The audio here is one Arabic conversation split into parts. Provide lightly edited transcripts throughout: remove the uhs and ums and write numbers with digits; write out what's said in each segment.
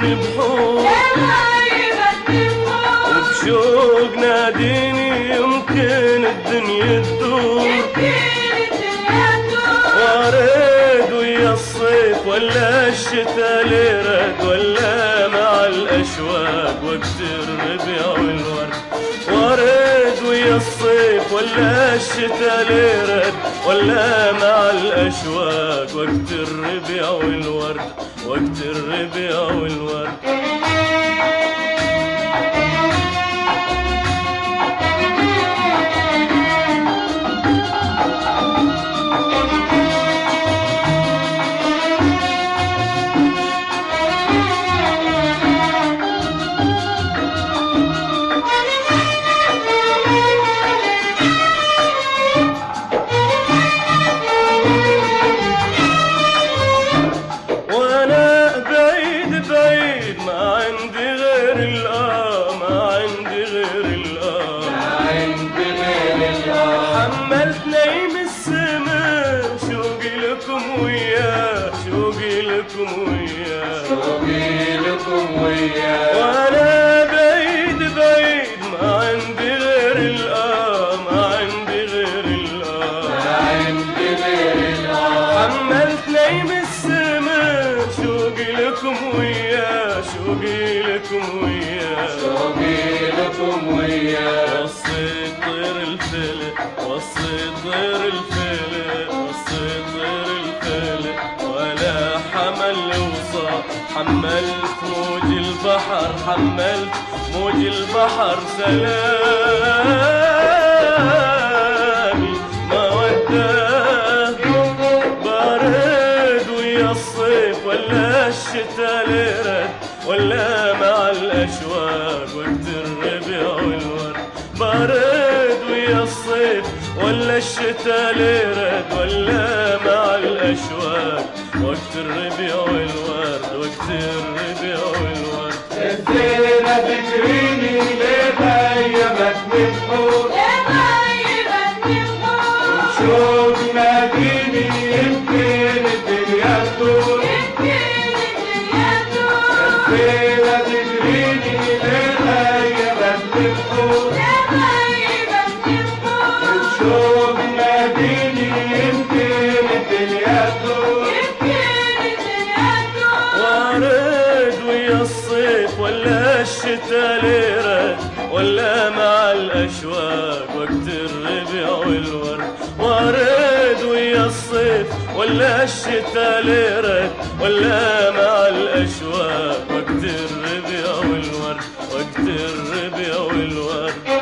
البحور وبشوق ناديني يمكن الدنيا تدور وارد ويا الصيف ولا الشتا ليرد ولا مع الأشواق وقت الربيع والورد وارد ويا الصيف ولا الشتا ليرد ولا مع الأشواق وقت الربيع والورد وقت الربيع والورد حملت نايم السما شوقي لكم وياه شوقي لكم وياه شوقي لكم وياه وانا بعيد بعيد ما عندي غير الآه ما عندي غير الآه ما عندي غير الآه حملت نايم السما شوقي لكم وياه شوقي لكم وياه شوقي لكم وياه وصيت طير الفلق وصيت طير الفلق وصيت طير الفلق ولا حمل وصى حملت موج البحر حملت موج البحر سلامي ما وداه بارد ويا الصيف ولا الشتا ليرد ولا مع الأشواق وقت الربيع والورد بارد ويا الصيف ولا الشتا ليرد ولا مع الأشواق وقت الربيع والورد وقت الربيع والورد الزينة تجريني لغيبت من حور وشوق ناديني يمكن الدنيا تدور الزينة تجريني لغيبت من حور وشوق ناديني يمكن الدنيا تدور وارد ويا الصيف ولا الشتا ليرد ولا مع الأشواق وقت الربيع والورد وارد ويا الصيف ولا الشتا ليرد ولا مع الأشواق وقت الربيع والورد وقت الربيع والورد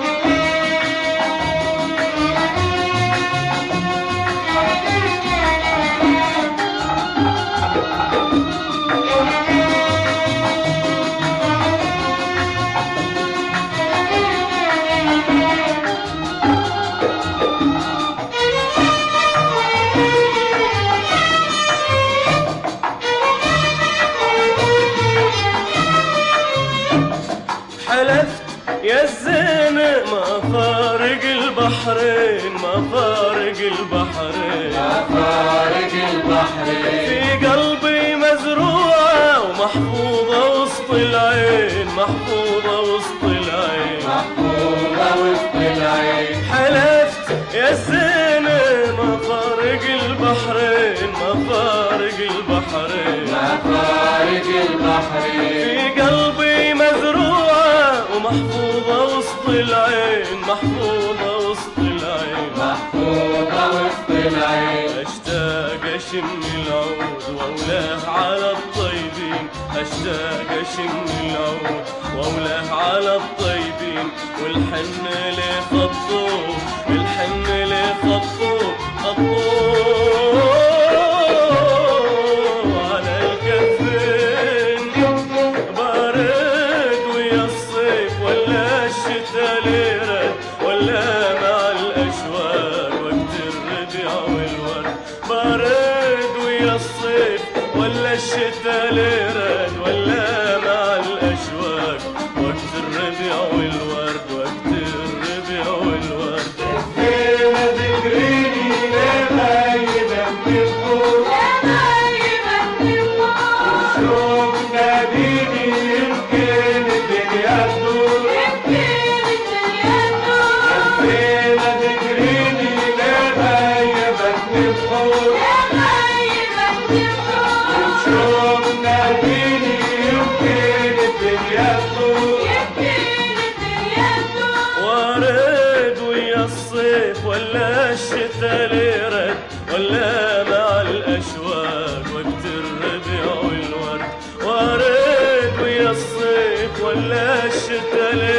حلفت يا الزينة ما فارق البحرين ما فارق البحرين ما فارق البحرين في قلبي مزروعة ومحفوظة وسط العين محفوظة وسط العين محفوظة وسط العين حلفت يا الزينة ما فارق البحرين ما فارق البحرين ما فارق البحرين في قلبي مزروعة ومحفوظة وسط العين محفوظة وسط العين محفوظة وسط العين أشتاق أشم العود وأولاه على الطيبين أشتاق أشم العود وأولاه على الطيبين والحن لي خطوه الحن لي خطوه خطوه على الكفين بارد ويا الصيف ولا الشتا ليرد ولا مع الأشواق وقت الربيع والورد بارد ويا الصيف ولا الشتا ليرد ولا مع الأشواق وقت الربيع والورد وقت الربيع والورد الزينة تجريني لغيبت من حور وشوق ناديني ولا الشتا ليه